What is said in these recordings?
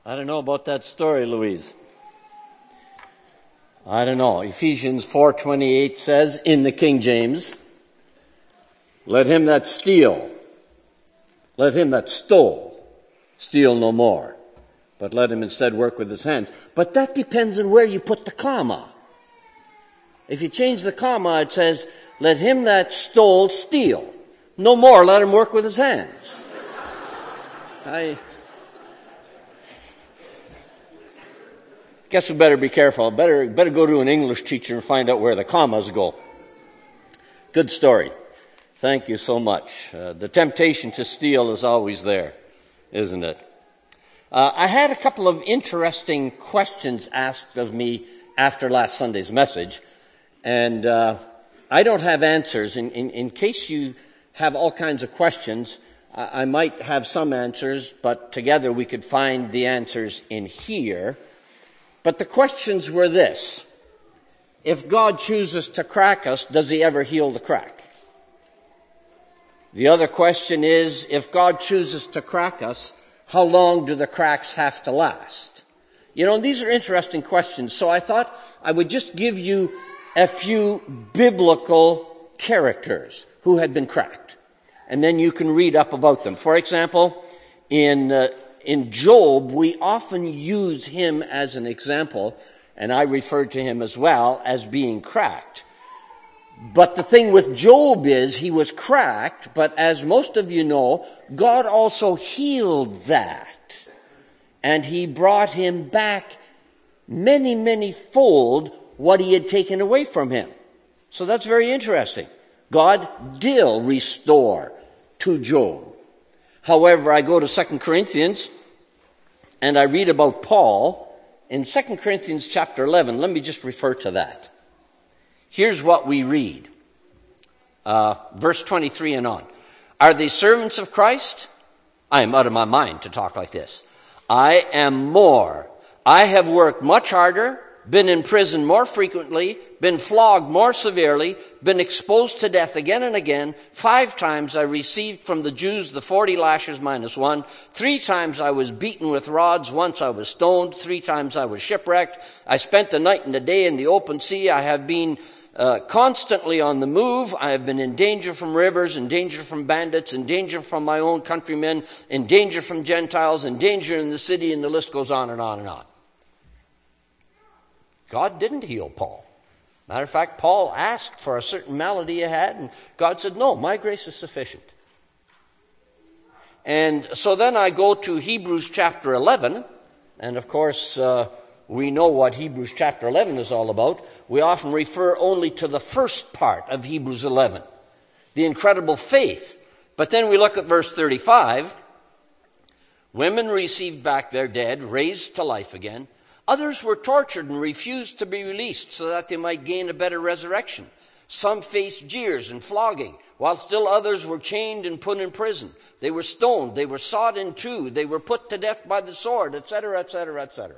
I don't know about that story, Louise. I don't know. Ephesians 4:28 says in the King James, let him that stole, steal no more, but let him instead work with his hands. But that depends on where you put the comma. If you change the comma, it says, let him that stole steal. No more, let him work with his hands. I guess we better be careful. Better go to an English teacher and find out where the commas go. Good story. Thank you so much. The temptation to steal is always there, isn't it? I had a couple of interesting questions asked of me after last Sunday's message, and I don't have answers. In case you have all kinds of questions, I might have some answers, but together we could find the answers in here. But the questions were this. If God chooses to crack us, does he ever heal the crack? The other question is, if God chooses to crack us, how long do the cracks have to last? You know, these are interesting questions, so I thought I would just give you a few biblical characters who had been cracked. And then you can read up about them. For example, in Job, we often use him as an example, and I referred to him as well as being cracked. But the thing with Job is he was cracked, but as most of you know, God also healed that. And he brought him back many, many fold what he had taken away from him. So that's very interesting. God did restore to Job. However, I go to 2 Corinthians and I read about Paul in 2 Corinthians chapter 11. Let me just refer to that. Here's what we read. Verse 23 and on. Are they servants of Christ? I am out of my mind to talk like this. I am more. I have worked much harder, been in prison more frequently, been flogged more severely, been exposed to death again and again. 5 times I received from the Jews the 40 lashes minus 1. 3 times I was beaten with rods. Once I was stoned. 3 times I was shipwrecked. I spent the night and the day in the open sea. I have been constantly on the move. I have been in danger from rivers, in danger from bandits, in danger from my own countrymen, in danger from Gentiles, in danger in the city, and the list goes on and on and on. God didn't heal Paul. Matter of fact, Paul asked for a certain malady he had, and God said, no, my grace is sufficient. And so then I go to Hebrews chapter 11, and of course, we know what Hebrews chapter 11 is all about. We often refer only to the first part of Hebrews 11, the incredible faith. But then we look at verse 35. Women received back their dead, raised to life again. Others were tortured and refused to be released so that they might gain a better resurrection. Some faced jeers and flogging, while still others were chained and put in prison. They were stoned, they were sawed in two, they were put to death by the sword, etc., etc., etc.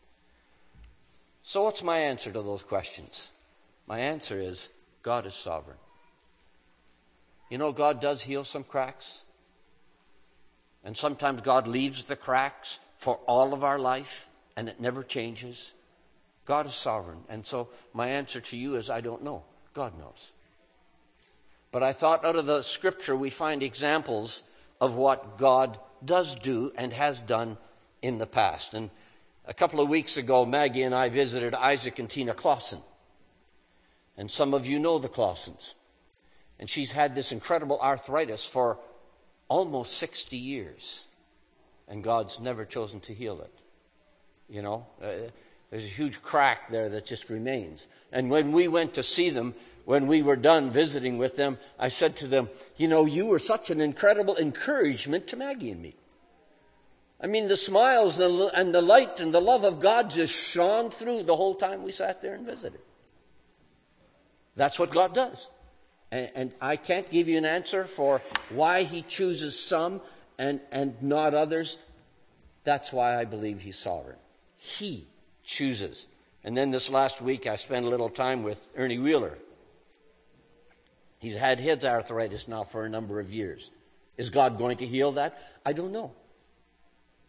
So what's my answer to those questions? My answer is, God is sovereign. You know, God does heal some cracks. And sometimes God leaves the cracks for all of our life, and it never changes. God is sovereign. And so my answer to you is, I don't know. God knows. But I thought out of the scripture we find examples of what God does do and has done in the past. And a couple of weeks ago, Maggie and I visited Isaac and Tina Clausen. And some of you know the Clausens. And she's had this incredible arthritis for almost 60 years. And God's never chosen to heal it. You know, there's a huge crack there that just remains. And when we went to see them, when we were done visiting with them, I said to them, you know, you were such an incredible encouragement to Maggie and me. I mean, the smiles and the light and the love of God just shone through the whole time we sat there and visited. That's what God does. And I can't give you an answer for why he chooses some and not others. That's why I believe he's sovereign. He chooses. And then this last week, I spent a little time with Ernie Wheeler. He's had his arthritis now for a number of years. Is God going to heal that? I don't know.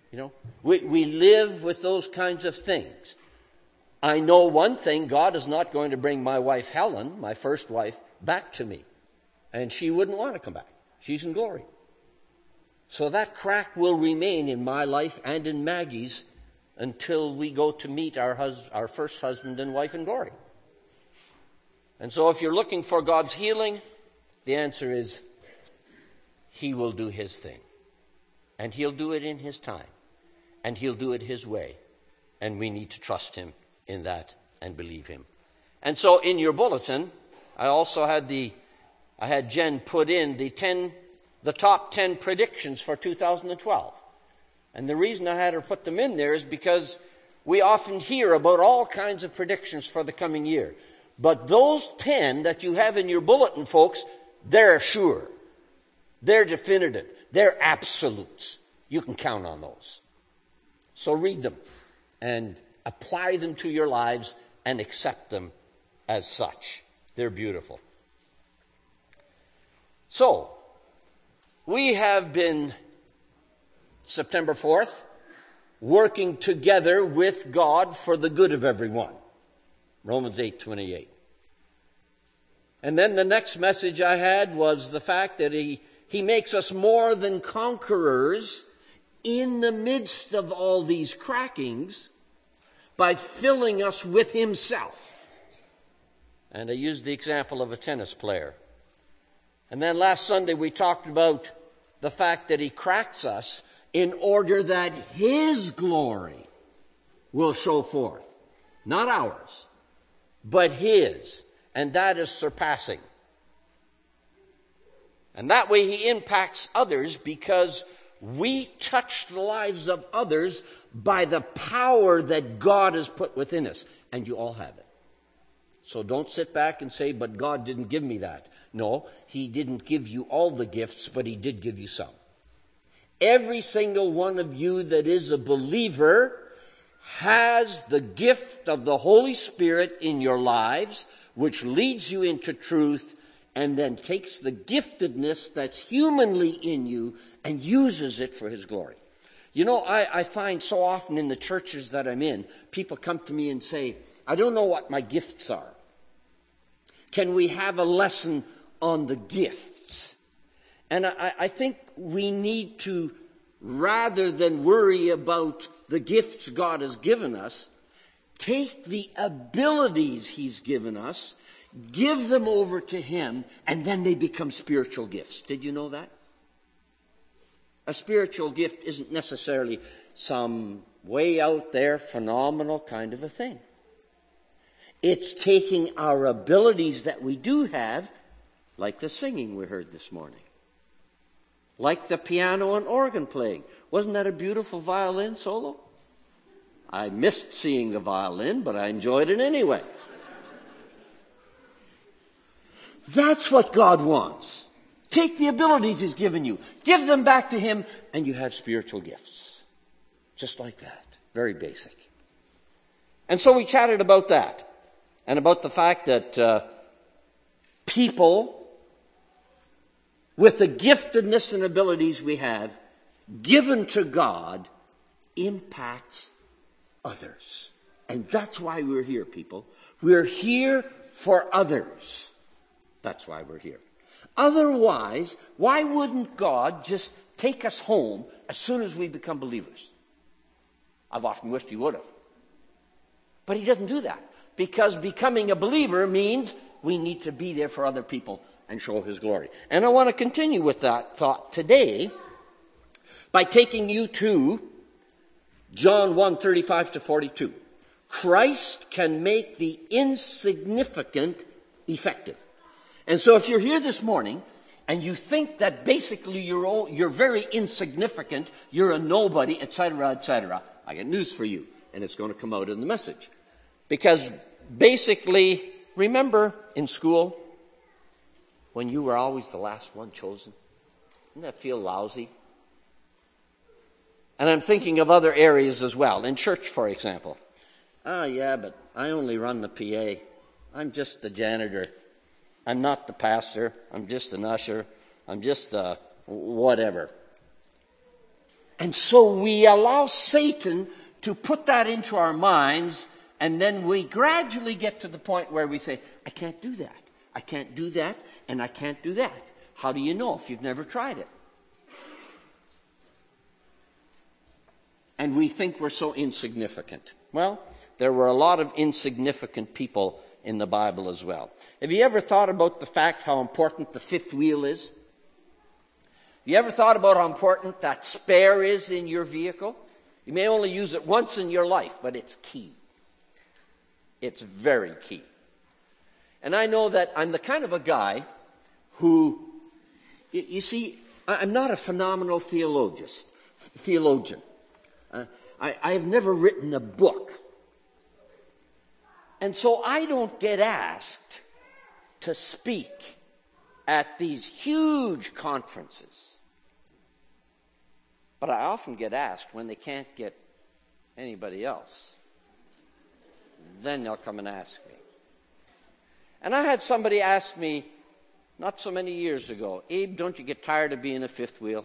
We live with those kinds of things. I know one thing, God is not going to bring my wife Helen, my first wife, back to me. And she wouldn't want to come back. She's in glory. So that crack will remain in my life and in Maggie's until we go to meet our first husband and wife in glory. And so if you're looking for God's healing, the answer is He will do His thing. And He'll do it in His time. And He'll do it His way. And we need to trust Him in that and believe Him. And so in your bulletin, I also had Jen put in the top 10 predictions for 2012. And the reason I had her put them in there is because we often hear about all kinds of predictions for the coming year. But those 10 that you have in your bulletin, folks, they're sure. They're definitive. They're absolutes. You can count on those. So read them and apply them to your lives and accept them as such. They're beautiful. So, we have been, September 4th, working together with God for the good of everyone. Romans 8:28. And then the next message I had was the fact that He makes us more than conquerors in the midst of all these crackings by filling us with Himself. And I used the example of a tennis player. And then last Sunday we talked about the fact that He cracks us in order that His glory will show forth. Not ours, but His. And that is surpassing. And that way He impacts others because we touch the lives of others by the power that God has put within us. And you all have it. So don't sit back and say, but God didn't give me that. No, He didn't give you all the gifts, but He did give you some. Every single one of you that is a believer has the gift of the Holy Spirit in your lives, which leads you into truth and then takes the giftedness that's humanly in you and uses it for His glory. I find so often in the churches that I'm in, people come to me and say, I don't know what my gifts are. Can we have a lesson on the gifts? And I think we need to, rather than worry about the gifts God has given us, take the abilities He's given us, give them over to Him, and then they become spiritual gifts. Did you know that? A spiritual gift isn't necessarily some way out there, phenomenal kind of a thing. It's taking our abilities that we do have, like the singing we heard this morning, like the piano and organ playing. Wasn't that a beautiful violin solo? I missed seeing the violin, but I enjoyed it anyway. That's what God wants. Take the abilities He's given you, give them back to Him, and you have spiritual gifts. Just like that. Very basic. And so we chatted about that, and about the fact that people with the giftedness and abilities we have, given to God, impacts others. And that's why we're here, people. We're here for others. That's why we're here. Otherwise, why wouldn't God just take us home as soon as we become believers? I've often wished He would have. But He doesn't do that. Because becoming a believer means we need to be there for other people and show His glory. And I want to continue with that thought today by taking you to John 1:35-42. Christ can make the insignificant effective. And so if you're here this morning and you think that basically you're very insignificant, you're a nobody, etc., I got news for you, and it's going to come out in the message. Because basically, remember in school when you were always the last one chosen? Didn't that feel lousy? And I'm thinking of other areas as well. In church, for example. Yeah, but I only run the PA. I'm just the janitor. I'm not the pastor. I'm just an usher. I'm just whatever. And so we allow Satan to put that into our minds, and then we gradually get to the point where we say, I can't do that. I can't do that, and I can't do that. How do you know if you've never tried it? And we think we're so insignificant. Well, there were a lot of insignificant people in the Bible as well. Have you ever thought about the fact how important the fifth wheel is? Have you ever thought about how important that spare is in your vehicle? You may only use it once in your life, but it's key. It's very key. And I know that I'm the kind of a guy who, you see, I'm not a phenomenal theologian. I have never written a book. And so I don't get asked to speak at these huge conferences. But I often get asked when they can't get anybody else. Then they'll come and ask me. And I had somebody ask me not so many years ago, Abe, don't you get tired of being a fifth wheel?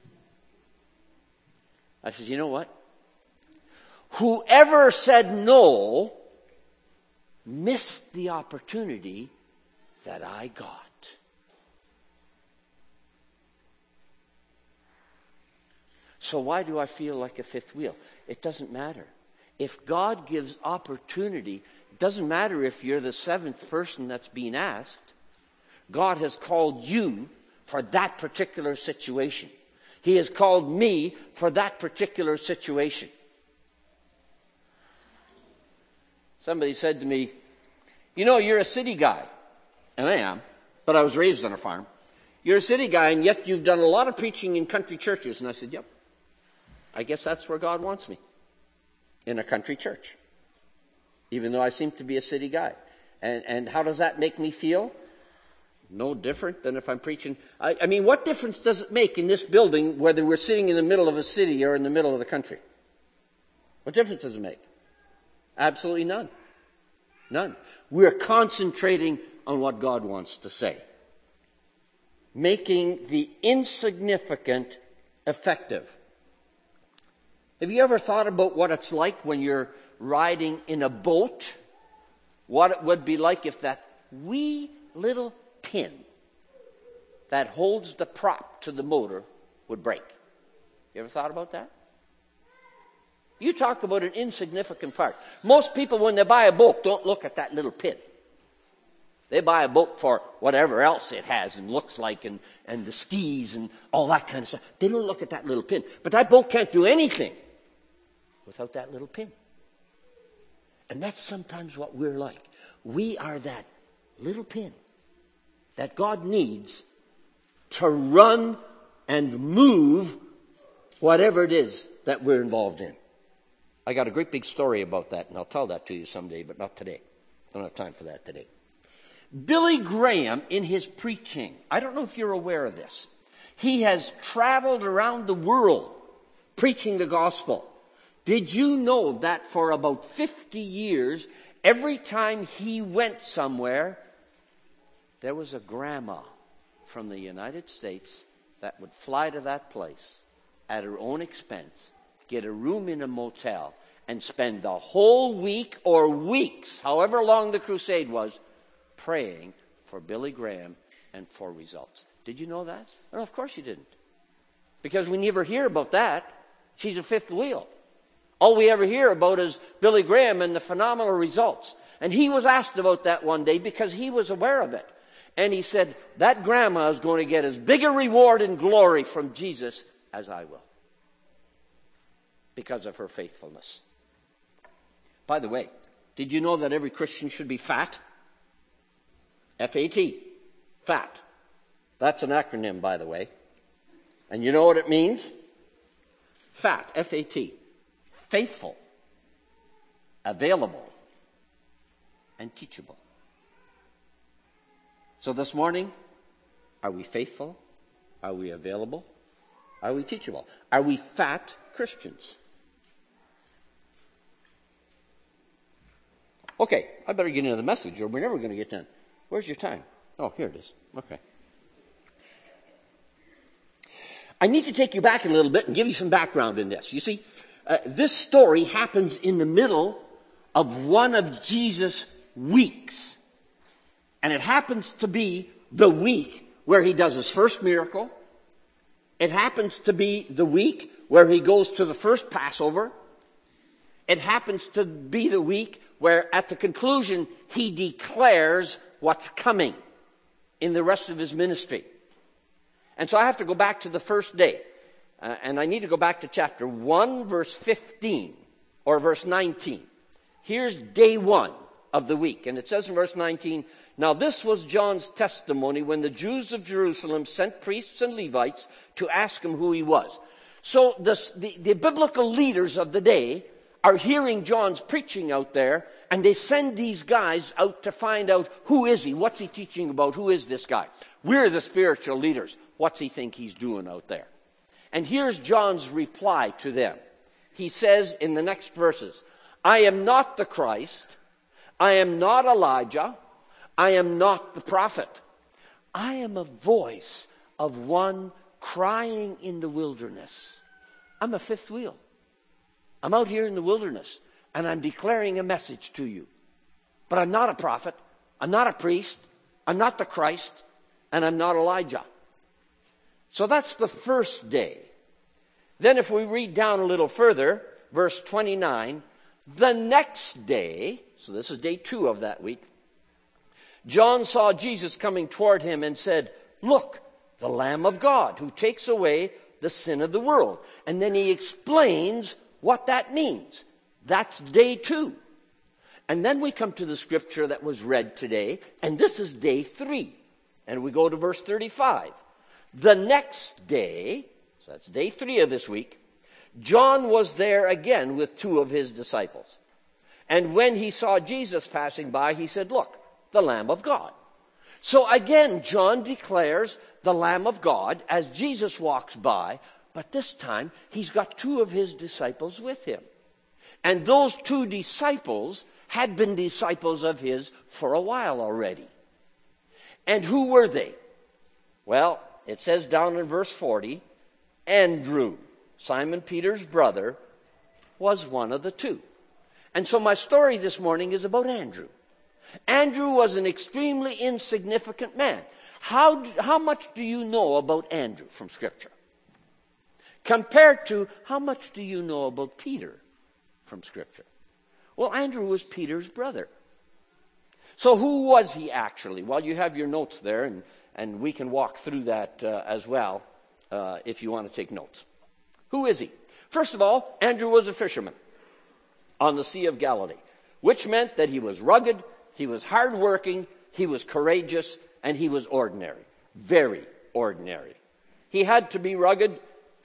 I said, you know what? Whoever said no missed the opportunity that I got. So why do I feel like a fifth wheel? It doesn't matter. If God gives opportunity, it doesn't matter if you're the seventh person that's being asked. God has called you for that particular situation. He has called me for that particular situation. Somebody said to me, you know, you're a city guy. And I am, but I was raised on a farm. You're a city guy, and yet you've done a lot of preaching in country churches. And I said, yep. I guess that's where God wants me, in a country church, even though I seem to be a city guy. And how does that make me feel? No different than if I'm preaching. I mean, what difference does it make in this building whether we're sitting in the middle of a city or in the middle of the country? What difference does it make? Absolutely none. None. We're concentrating on what God wants to say, making the insignificant effective. Have you ever thought about what it's like when you're riding in a boat? What it would be like if that wee little pin that holds the prop to the motor would break? You ever thought about that? You talk about an insignificant part. Most people, when they buy a boat, don't look at that little pin. They buy a boat for whatever else it has and looks like and the skis and all that kind of stuff. They don't look at that little pin. But that boat can't do anything without that little pin. And that's sometimes what we're like. We are that little pin that God needs to run and move whatever it is that we're involved in. I got a great big story about that, and I'll tell that to you someday, but not today. Don't have time for that today. Billy Graham, in his preaching, I don't know if you're aware of this, he has traveled around the world preaching the gospel. Did you know that for about 50 years, every time he went somewhere, there was a grandma from the United States that would fly to that place at her own expense, get a room in a motel, and spend the whole week or weeks, however long the crusade was, praying for Billy Graham and for results. Did you know that? No, of course you didn't. Because we never hear about that. She's a fifth wheel. All we ever hear about is Billy Graham and the phenomenal results. And he was asked about that one day because he was aware of it. And he said, that grandma is going to get as big a reward and glory from Jesus as I will, because of her faithfulness. By the way, did you know that every Christian should be fat? F-A-T. Fat. That's an acronym, by the way. And you know what it means? Fat. F-A-T. Faithful, available, and teachable. So this morning, are we faithful? Are we available? Are we teachable? Are we fat Christians? Okay, I better get into the message or we're never going to get done. Where's your time? Oh, here it is. Okay. I need to take you back a little bit and give you some background in this. You see, this story happens in the middle of one of Jesus' weeks. And it happens to be the week where he does his first miracle. It happens to be the week where he goes to the first Passover. It happens to be the week where at the conclusion he declares what's coming in the rest of his ministry. And so I have to go back to the first day. And I need to go back to chapter 1, verse 15, or verse 19. Here's day 1 of the week. And it says in verse 19, "Now this was John's testimony when the Jews of Jerusalem sent priests and Levites to ask him who he was." So the biblical leaders of the day are hearing John's preaching out there, and they send these guys out to find out, who is he? What's he teaching about? Who is this guy? We're the spiritual leaders. What's he think he's doing out there? And here's John's reply to them. He says in the next verses, "I am not the Christ. I am not Elijah. I am not the prophet. I am a voice of one crying in the wilderness." I'm a fifth wheel. I'm out here in the wilderness, and I'm declaring a message to you. But I'm not a prophet. I'm not a priest. I'm not the Christ. And I'm not Elijah. So that's the first day. Then if we read down a little further, verse 29, the next day, so this is day 2 of that week, John saw Jesus coming toward him and said, "Look, the Lamb of God who takes away the sin of the world." And then he explains what that means. That's day 2. And then we come to the scripture that was read today, and this is day 3. And we go to verse 35. The next day, so that's day 3 of this week, John was there again with 2 of his disciples. And when he saw Jesus passing by, he said, "Look, the Lamb of God." So again, John declares the Lamb of God as Jesus walks by, but this time he's got 2 of his disciples with him. And those 2 disciples had been disciples of his for a while already. And who were they? Well, it says down in verse 40, Andrew, Simon Peter's brother, was one of the 2. And so my story this morning is about Andrew. Andrew was an extremely insignificant man. How much do you know about Andrew from Scripture? Compared to how much do you know about Peter from Scripture? Well, Andrew was Peter's brother. So who was he actually? Well, you have your notes there, and we can walk through that as well if you want to take notes. Who is he? First of all, Andrew was a fisherman on the Sea of Galilee, which meant that he was rugged, he was hardworking, he was courageous, and he was ordinary. Very ordinary. He had to be rugged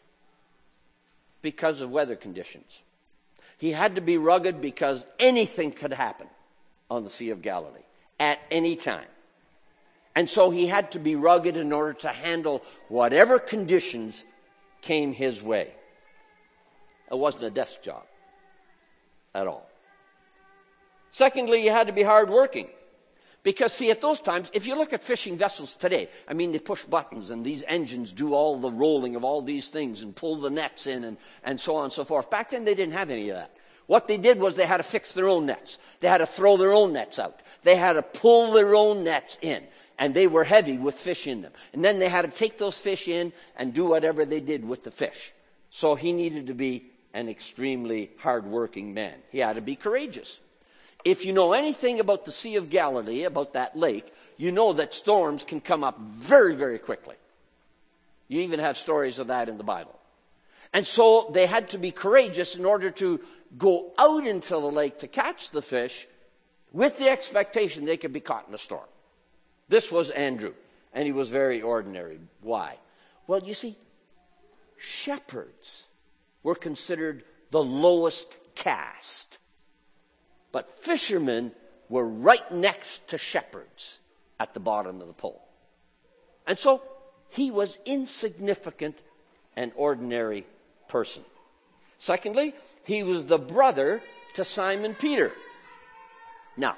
because of weather conditions. He had to be rugged because anything could happen on the Sea of Galilee at any time. And so he had to be rugged in order to handle whatever conditions came his way. It wasn't a desk job at all. Secondly, he had to be hardworking. Because, see, at those times, if you look at fishing vessels today, I mean, they push buttons and these engines do all the rolling of all these things and pull the nets in and so on and so forth. Back then, they didn't have any of that. What they did was they had to fix their own nets. They had to throw their own nets out. They had to pull their own nets in. And they were heavy with fish in them. And then they had to take those fish in and do whatever they did with the fish. So he needed to be an extremely hardworking man. He had to be courageous. If you know anything about the Sea of Galilee, about that lake, you know that storms can come up very, very quickly. You even have stories of that in the Bible. And so they had to be courageous in order to go out into the lake to catch the fish with the expectation they could be caught in a storm. This was Andrew, and he was very ordinary. Why? Well, you see, shepherds were considered the lowest caste. But fishermen were right next to shepherds at the bottom of the pole. And so he was insignificant and ordinary person. Secondly, he was the brother to Simon Peter. Now,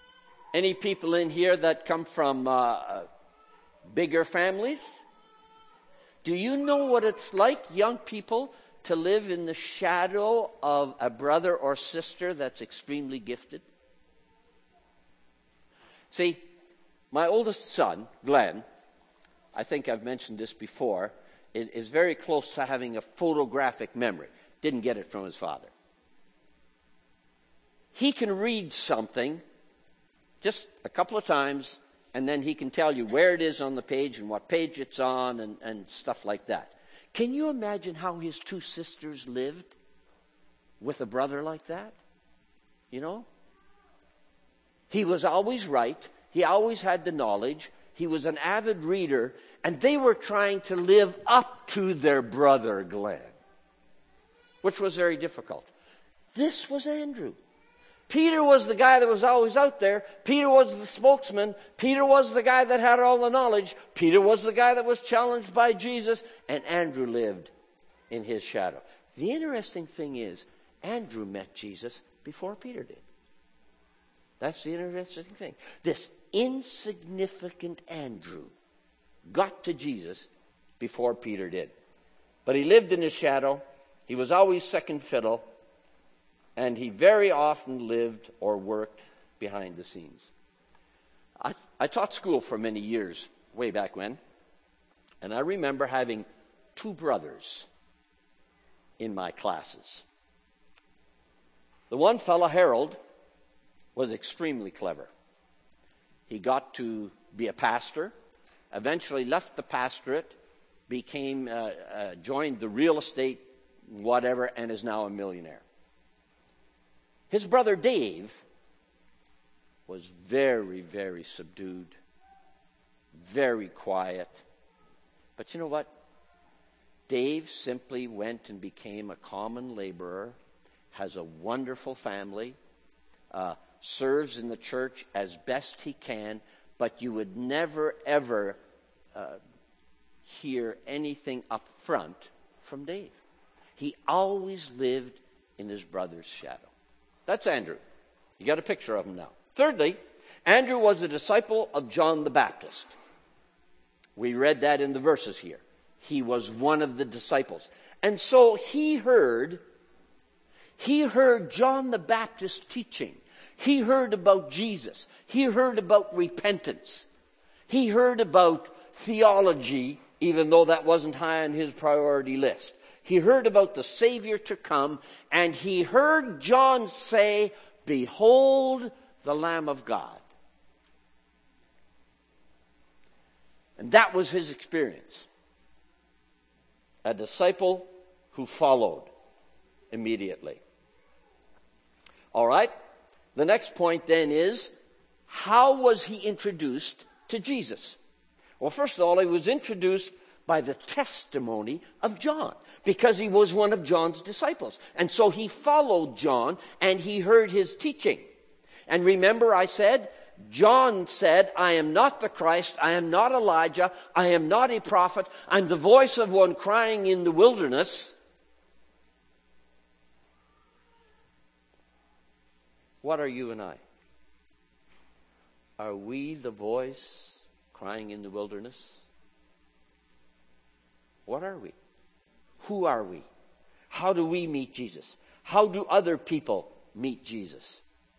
any people in here that come from bigger families? Do you know what it's like, young people, to live in the shadow of a brother or sister that's extremely gifted? See, my oldest son, Glenn, I think I've mentioned this before, is very close to having a photographic memory. Didn't get it from his father. He can read something just a couple of times, and then he can tell you where it is on the page and what page it's on and stuff like that. Can you imagine how his two sisters lived with a brother like that? You know? He was always right. He always had the knowledge. He was an avid reader, and they were trying to live up to their brother Glenn, which was very difficult. This was Andrew. Peter was the guy that was always out there. Peter was the spokesman. Peter was the guy that had all the knowledge. Peter was the guy that was challenged by Jesus. And Andrew lived in his shadow. The interesting thing is, Andrew met Jesus before Peter did. That's the interesting thing. This insignificant Andrew got to Jesus before Peter did. But he lived in his shadow. He was always second fiddle. And he very often lived or worked behind the scenes. I taught school for many years, way back when. And I remember having two brothers in my classes. The one fellow, Harold, was extremely clever. He got to be a pastor, eventually left the pastorate, joined the real estate, whatever, and is now a millionaire. His brother Dave was very, very subdued, very quiet. But you know what? Dave simply went and became a common laborer, has a wonderful family, serves in the church as best he can, but you would never, ever hear anything up front from Dave. He always lived in his brother's shadow. That's Andrew. You got a picture of him now. Thirdly, Andrew was a disciple of John the Baptist. We read that in the verses here. He was one of the disciples. And so he heard John the Baptist teaching. He heard about Jesus. He heard about repentance. He heard about theology, even though that wasn't high on his priority list. He heard about the Savior to come, and he heard John say, "Behold the Lamb of God." And that was his experience. A disciple who followed immediately. All right. The next point then is, how was he introduced to Jesus? Well, first of all, he was introduced by the testimony of John, because he was one of John's disciples. And so he followed John, and he heard his teaching. And remember I said, John said, "I am not the Christ, I am not Elijah, I am not a prophet, I'm the voice of one crying in the wilderness." What are you and I? Are we the voice crying in the wilderness? What are we? Who are we? How do we meet Jesus? How do other people meet Jesus?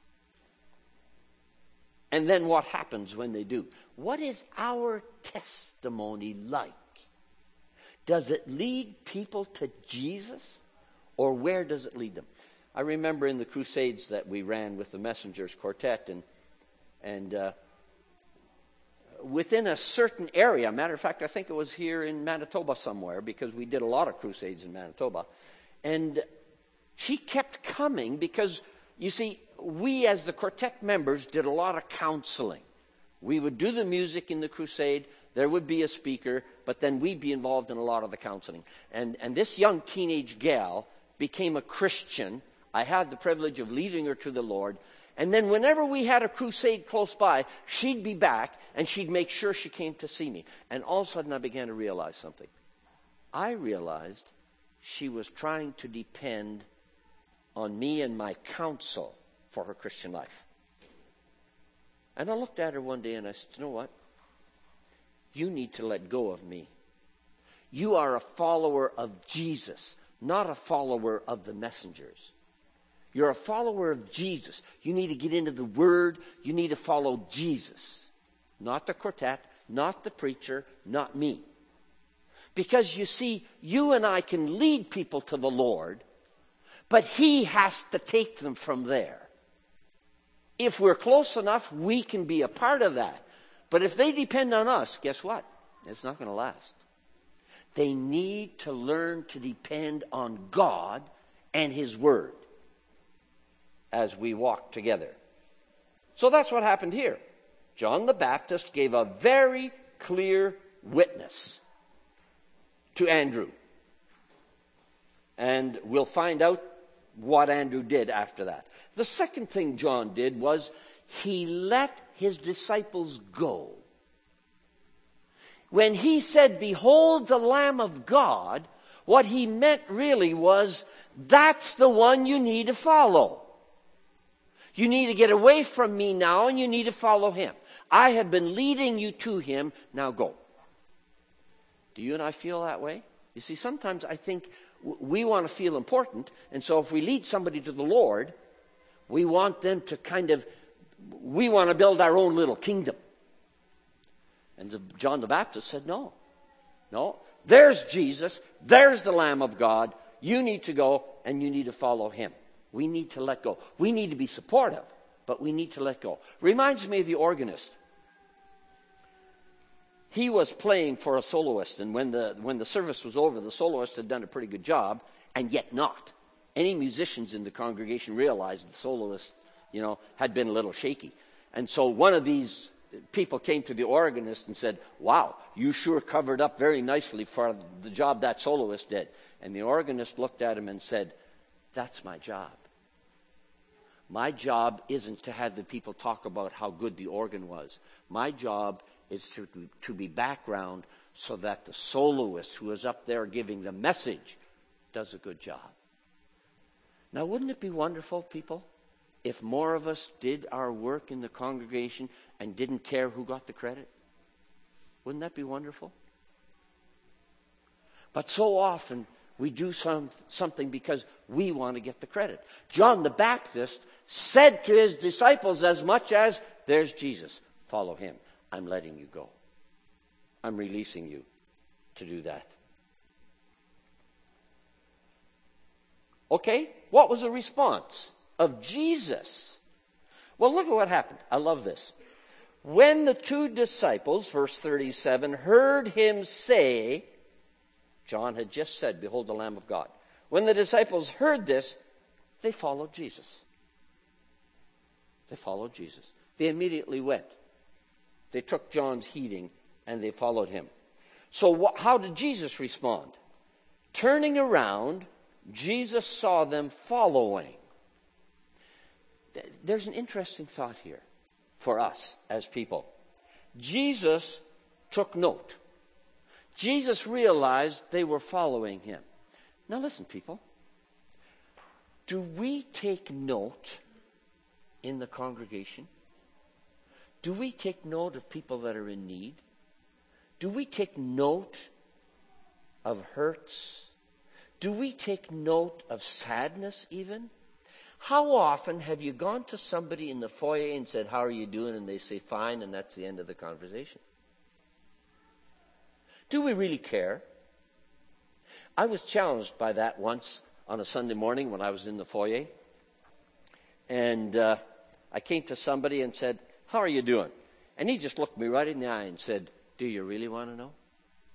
And then what happens when they do? What is our testimony like? Does it lead people to Jesus? Or where does it lead them? I remember in the crusades that we ran with the Messengers Quartet, and within a certain area, matter of fact, I think it was here in Manitoba somewhere, because we did a lot of crusades in Manitoba, and she kept coming because, you see, we as the quartet members did a lot of counseling. We would do the music in the crusade, there would be a speaker, but then we'd be involved in a lot of the counseling. And this young teenage gal became a Christian. I had the privilege of leading her to the Lord. And then whenever we had a crusade close by, she'd be back and she'd make sure she came to see me. And all of a sudden I began to realize something. I realized she was trying to depend on me and my counsel for her Christian life. And I looked at her one day and I said, "You know what? You need to let go of me. You are a follower of Jesus, not a follower of the messengers. You're a follower of Jesus. You need to get into the Word. You need to follow Jesus. Not the quartet, not the preacher, not me. Because you see, you and I can lead people to the Lord, but He has to take them from there. If we're close enough, we can be a part of that. But if they depend on us, guess what? It's not going to last. They need to learn to depend on God and His Word as we walk together. So that's what happened here. John the Baptist gave a very clear witness to Andrew. And we'll find out what Andrew did after that. The second thing John did was he let his disciples go. When he said, "Behold the Lamb of God," what he meant really was, that's the one you need to follow. You need to get away from me now and you need to follow him. I have been leading you to him, now go. Do you and I feel that way? You see, sometimes I think we want to feel important, and so if we lead somebody to the Lord, we want them to we want to build our own little kingdom. And John the Baptist said, no, there's Jesus, there's the Lamb of God, you need to go and you need to follow him. We need to let go. We need to be supportive, but we need to let go. Reminds me of the organist. He was playing for a soloist, and when the service was over, the soloist had done a pretty good job, and yet not. Any musicians in the congregation realized the soloist, had been a little shaky. And so one of these people came to the organist and said, "Wow, you sure covered up very nicely for the job that soloist did." And the organist looked at him and said, "That's my job. My job isn't to have the people talk about how good the organ was. My job is to be background so that the soloist who is up there giving the message does a good job." Now, wouldn't it be wonderful, people, if more of us did our work in the congregation and didn't care who got the credit? Wouldn't that be wonderful? But so often we do something because we want to get the credit. John the Baptist said to his disciples as much as, "There's Jesus, follow him. I'm letting you go. I'm releasing you to do that." Okay, what was the response of Jesus? Well, look at what happened. I love this. When the two disciples, verse 37, heard him say, John had just said, "Behold the Lamb of God." When the disciples heard this, they followed Jesus. They followed Jesus. They immediately went. They took John's heeding and they followed him. So how did Jesus respond? Turning around, Jesus saw them following. There's an interesting thought here for us as people. Jesus took note. Jesus realized they were following him. Now listen, people. Do we take note in the congregation? Do we take note of people that are in need? Do we take note of hurts? Do we take note of sadness even? How often have you gone to somebody in the foyer and said, "How are you doing?" and they say, "Fine," and that's the end of the conversation? Do we really care? I was challenged by that once on a Sunday morning when I was in the foyer. And I came to somebody and said, "How are you doing?" And he just looked me right in the eye and said, "Do you really want to know?"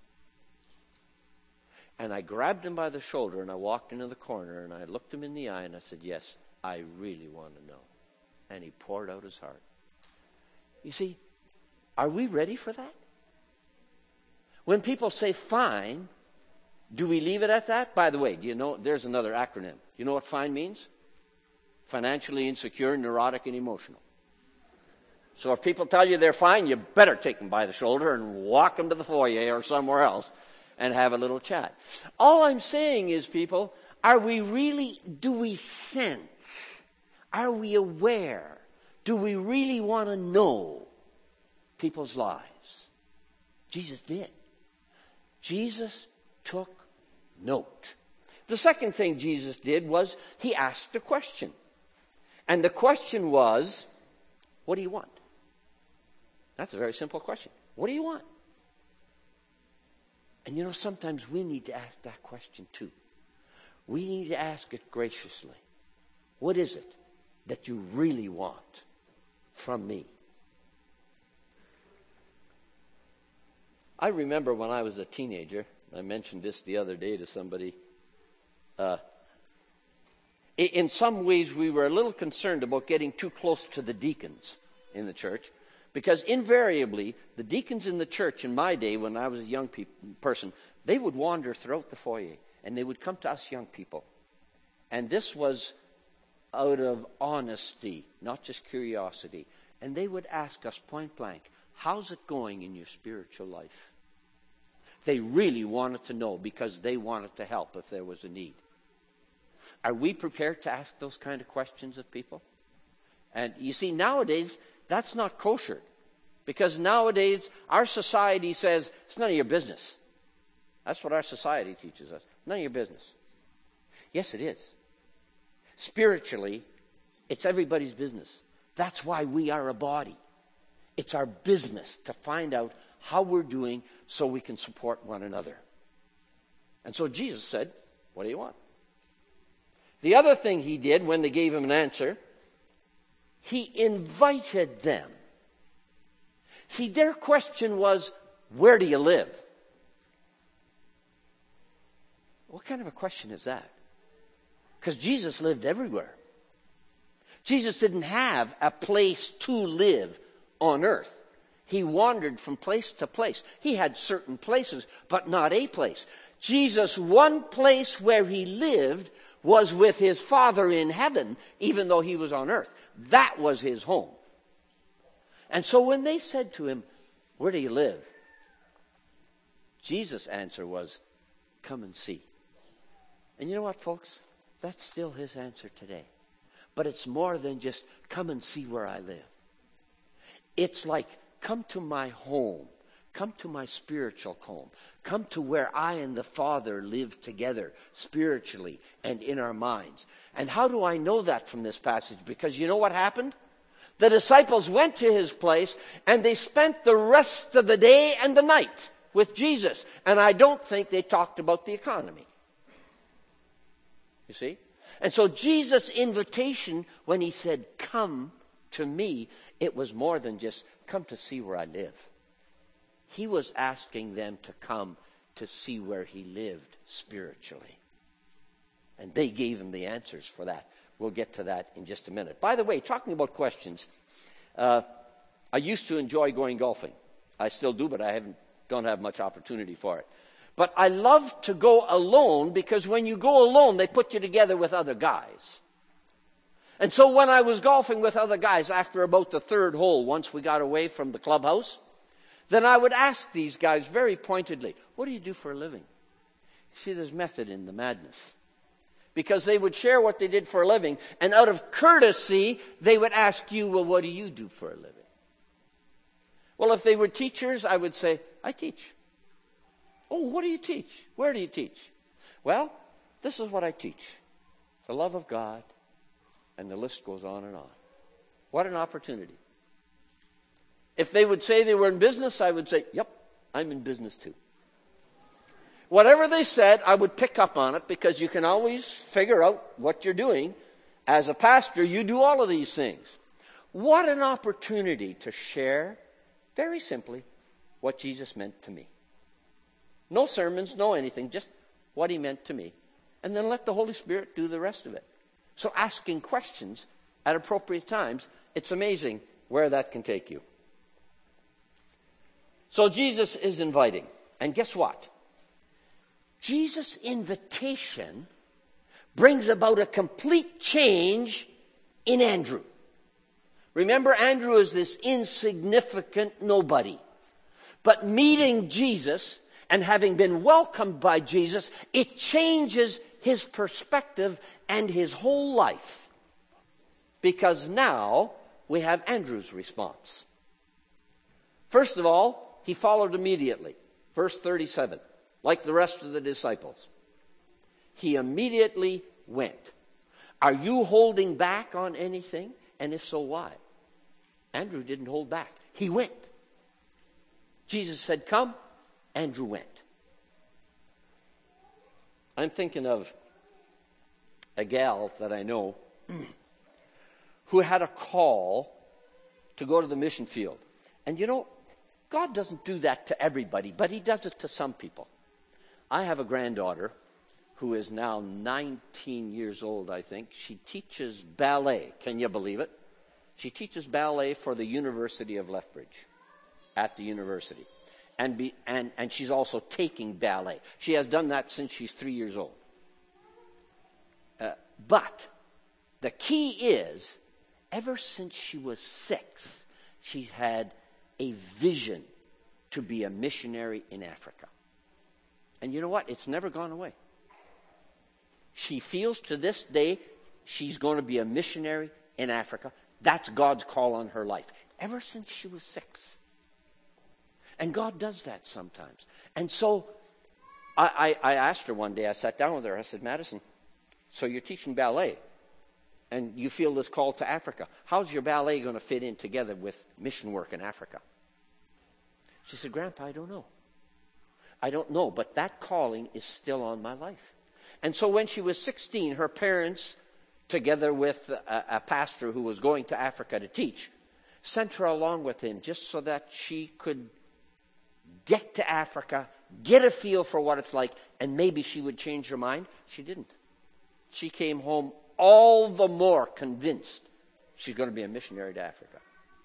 And I grabbed him by the shoulder and I walked into the corner and I looked him in the eye and I said, "Yes, I really want to know." And he poured out his heart. You see, are we ready for that? When people say fine, do we leave it at that? By the way, do you know, there's another acronym. You know what fine means? Financially insecure, neurotic, and emotional. So if people tell you they're fine, you better take them by the shoulder and walk them to the foyer or somewhere else and have a little chat. All I'm saying is, people, do we sense? Are we aware? Do we really want to know people's lives? Jesus did. Jesus took note. The second thing Jesus did was he asked a question. And the question was, what do you want? That's a very simple question. What do you want? And you know, sometimes we need to ask that question too. We need to ask it graciously. What is it that you really want from me? I remember when I was a teenager, I mentioned this the other day to somebody, in some ways we were a little concerned about getting too close to the deacons in the church, because invariably the deacons in the church in my day, when I was a young person, they would wander throughout the foyer and they would come to us young people. And this was out of honesty, not just curiosity. And they would ask us point blank, how's it going in your spiritual life? They really wanted to know because they wanted to help if there was a need. Are we prepared to ask those kind of questions of people? And you see, nowadays, that's not kosher. Because nowadays, our society says, it's none of your business. That's what our society teaches us. None of your business. Yes, it is. Spiritually, it's everybody's business. That's why we are a body. It's our business to find out how we're doing so we can support one another. And so Jesus said, what do you want? The other thing he did when they gave him an answer, he invited them. See, their question was, where do you live? What kind of a question is that? Because Jesus lived everywhere. Jesus didn't have a place to live on earth. He wandered from place to place. He had certain places, but not a place. Jesus' one place where he lived was with his Father in heaven, even though he was on earth. That was his home. And so when they said to him, where do you live? Jesus' answer was, come and see. And you know what, folks? That's still his answer today. But it's more than just come and see where I live. It's like, come to my home. Come to my spiritual home. Come to where I and the Father live together spiritually and in our minds. And how do I know that from this passage? Because you know what happened? The disciples went to his place and they spent the rest of the day and the night with Jesus. And I don't think they talked about the economy. You see? And so Jesus' invitation when he said, come to me, it was more than just come to see where I live. He was asking them to come to see where he lived spiritually. And they gave him the answers for that. We'll get to that in just a minute. By the way, talking about questions, I used to enjoy going golfing. I still do, but don't have much opportunity for it. But I love to go alone because when you go alone, they put you together with other guys. And so when I was golfing with other guys after about the third hole, once we got away from the clubhouse, then I would ask these guys very pointedly, what do you do for a living? See, there's method in the madness. Because they would share what they did for a living, and out of courtesy, they would ask you, well, what do you do for a living? Well, if they were teachers, I would say, I teach. Oh, what do you teach? Where do you teach? Well, this is what I teach. The love of God, and the list goes on and on. What an opportunity. If they would say they were in business, I would say, yep, I'm in business too. Whatever they said, I would pick up on it because you can always figure out what you're doing. As a pastor, you do all of these things. What an opportunity to share, very simply, what Jesus meant to me. No sermons, no anything, just what he meant to me. And then let the Holy Spirit do the rest of it. So asking questions at appropriate times, it's amazing where that can take you. So Jesus is inviting. And guess what? Jesus' invitation brings about a complete change in Andrew. Remember, Andrew is this insignificant nobody. But meeting Jesus and having been welcomed by Jesus, it changes his perspective and his whole life. Because now we have Andrew's response. First of all, he followed immediately. Verse 37. like the rest of the disciples. He immediately went. Are you holding back on anything? And if so, why? Andrew didn't hold back. He went. Jesus said, come. Andrew went. I'm thinking of a gal that I know who had a call to go to the mission field. And you know, God doesn't do that to everybody, but he does it to some people. I have a granddaughter who is now 19 years old, I think. She teaches ballet. Can you believe it? She teaches ballet for the University of Lethbridge, at the university. And she's also taking ballet. She has done that since she's 3 years old. But the key is, ever since she was 6, she's had a vision to be a missionary in Africa. And you know what? It's never gone away. She feels to this day she's going to be a missionary in Africa. That's God's call on her life. Ever since she was 6. And God does that sometimes. And so I asked her one day, I sat down with her, I said, Madison, so you're teaching ballet and you feel this call to Africa. How's your ballet going to fit in together with mission work in Africa? She said, Grandpa, I don't know. I don't know, but that calling is still on my life. And so when she was 16, her parents, together with a pastor who was going to Africa to teach, sent her along with him just so that she could get to Africa, get a feel for what it's like, and maybe she would change her mind. She didn't. She came home all the more convinced she's going to be a missionary to Africa.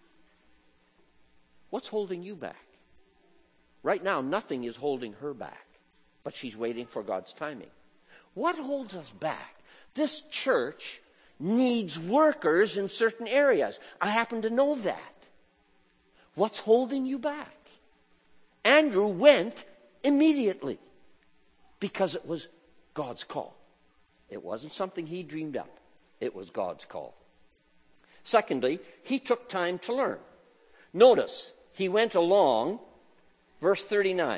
What's holding you back? Right now, nothing is holding her back, but she's waiting for God's timing. What holds us back? This church needs workers in certain areas. I happen to know that. What's holding you back? Andrew went immediately because it was God's call. It wasn't something he dreamed up. It was God's call. Secondly, he took time to learn. Notice, he went along, verse 39.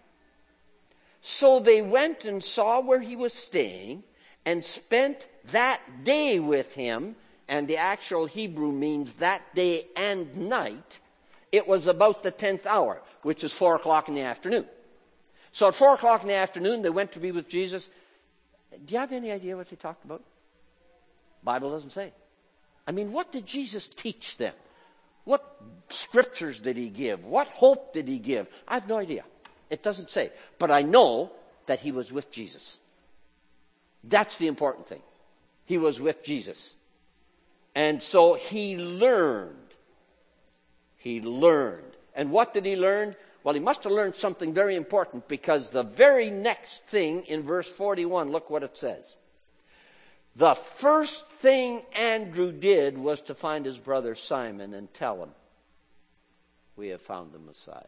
So they went and saw where he was staying and spent that day with him. And the actual Hebrew means that day and night. It was about the 10th hour, which is 4 o'clock in the afternoon. So at 4 o'clock in the afternoon, they went to be with Jesus. Do you have any idea what they talked about? Bible doesn't say. I mean, what did Jesus teach them? What scriptures did he give? What hope did he give? I have no idea. It doesn't say. But I know that he was with Jesus. That's the important thing. He was with Jesus. And so he learned. He learned. And what did he learn? Well, he must have learned something very important, because the very next thing in verse 41, look what it says. The first thing Andrew did was to find his brother Simon and tell him, we have found the Messiah.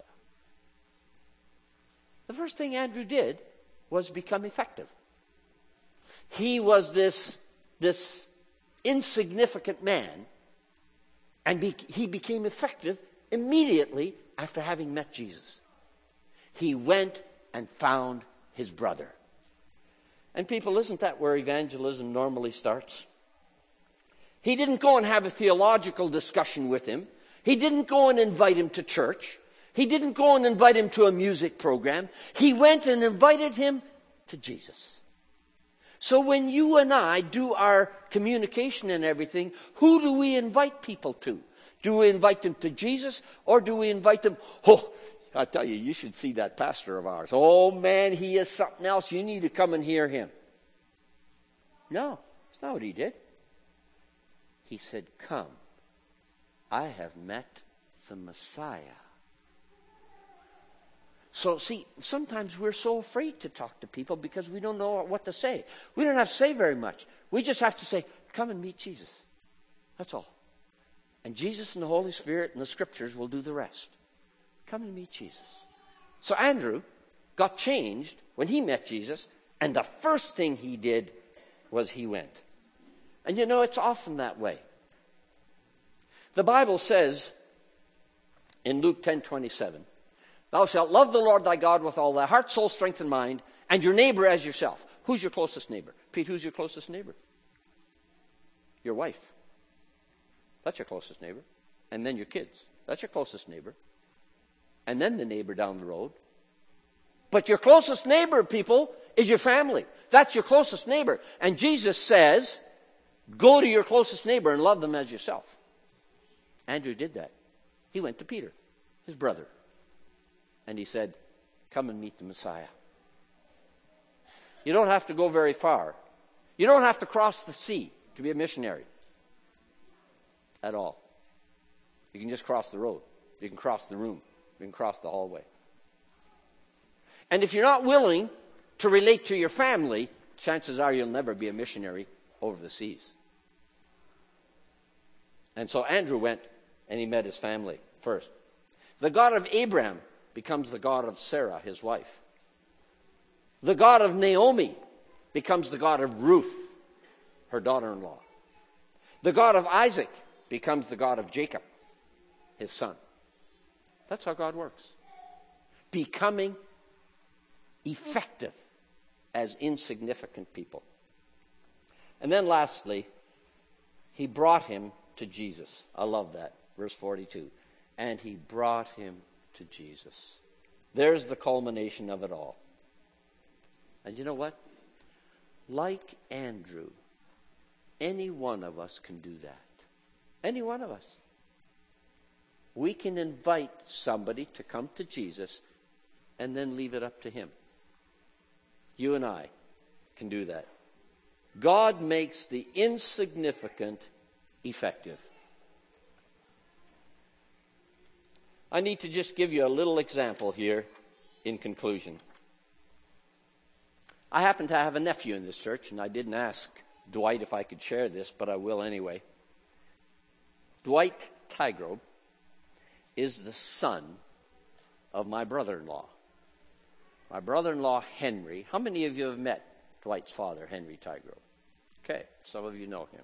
The first thing Andrew did was become effective. He was this insignificant man, and he became effective immediately after having met Jesus. He went and found his brother. And people, isn't that where evangelism normally starts? He didn't go and have a theological discussion with him. He didn't go and invite him to church. He didn't go and invite him to a music program. He went and invited him to Jesus. So when you and I do our communication and everything, who do we invite people to? Do we invite them to Jesus, or do we invite them, oh, I tell you, you should see that pastor of ours. Oh man, he is something else. You need to come and hear him. No, that's not what he did. He said, come, I have met the Messiah. So see, sometimes we're so afraid to talk to people because we don't know what to say. We don't have to say very much. We just have to say, come and meet Jesus. That's all. And Jesus and the Holy Spirit and the Scriptures will do the rest. Come and meet Jesus. So Andrew got changed when he met Jesus, and the first thing he did was he went. And you know, it's often that way. The Bible says in Luke 10:27, Thou shalt love the Lord thy God with all thy heart, soul, strength, and mind, and your neighbor as yourself. Who's your closest neighbor? Pete, who's your closest neighbor? Your wife. That's your closest neighbor. And then your kids. That's your closest neighbor. And then the neighbor down the road. But your closest neighbor, people, is your family. That's your closest neighbor. And Jesus says, go to your closest neighbor and love them as yourself. Andrew did that. He went to Peter, his brother. And he said, come and meet the Messiah. You don't have to go very far. You don't have to cross the sea to be a missionary at all. You can just cross the road. You can cross the room. You can cross the hallway. And if you're not willing to relate to your family, chances are you'll never be a missionary over the seas. And so Andrew went and he met his family first. The God of Abraham becomes the God of Sarah, his wife. The God of Naomi becomes the God of Ruth, her daughter-in-law. The God of Isaac becomes the God of Jacob, his son. That's how God works. Becoming effective as insignificant people. And then lastly, he brought him to Jesus. I love that. Verse 42. And he brought him to Jesus. There's the culmination of it all. And you know what? Like Andrew, any one of us can do that. Any one of us. We can invite somebody to come to Jesus and then leave it up to him. You and I can do that. God makes the insignificant effective. I need to just give you a little example here in conclusion. I happen to have a nephew in this church, and I didn't ask Dwight if I could share this, but I will anyway. Dwight Tygrove is the son of my brother-in-law. My brother-in-law, Henry. How many of you have met Dwight's father, Henry Tygrove? Okay, some of you know him.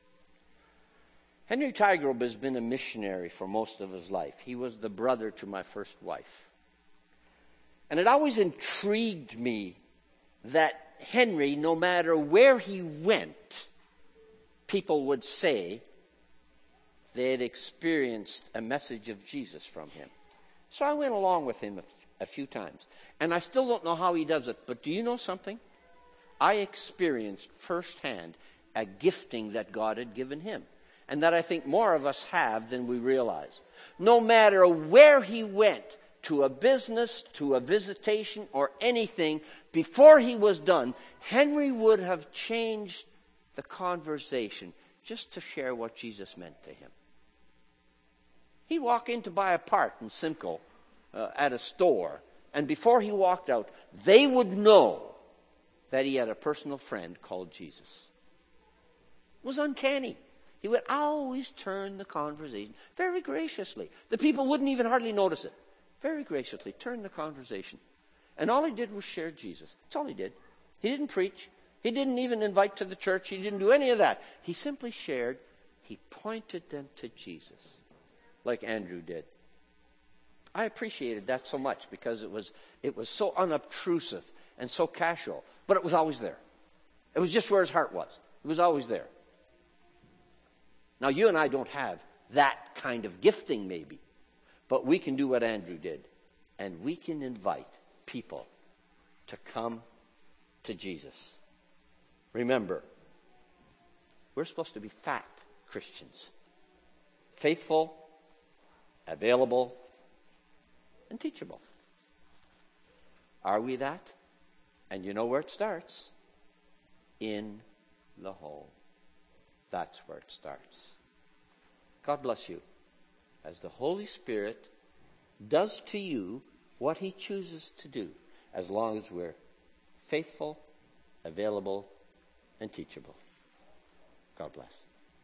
Henry Tygrove has been a missionary for most of his life. He was the brother to my first wife. And it always intrigued me that Henry, no matter where he went, people would say they had experienced a message of Jesus from him. So I went along with him a few times. And I still don't know how he does it, but do you know something? I experienced firsthand a gifting that God had given him, and that I think more of us have than we realize. No matter where he went, to a business, to a visitation, or anything, before he was done, Henry would have changed the conversation just to share what Jesus meant to him. He'd walk in to buy a part in Simcoe at a store, and before he walked out, they would know that he had a personal friend called Jesus. It was uncanny. He would always turn the conversation very graciously. The people wouldn't even hardly notice it. Very graciously turn the conversation. And all he did was share Jesus. That's all he did. He didn't preach. He didn't even invite to the church. He didn't do any of that. He simply shared. He pointed them to Jesus, like Andrew did. I appreciated that so much because it was so unobtrusive and so casual. But it was always there. It was just where his heart was. It was always there. Now, you and I don't have that kind of gifting, maybe. But we can do what Andrew did. And we can invite people to come to Jesus. Remember, we're supposed to be fat Christians. Faithful, available, and teachable. Are we that? And you know where it starts? In the home. That's where it starts. God bless you. As the Holy Spirit does to you what he chooses to do, as long as we're faithful, available, and teachable. God bless.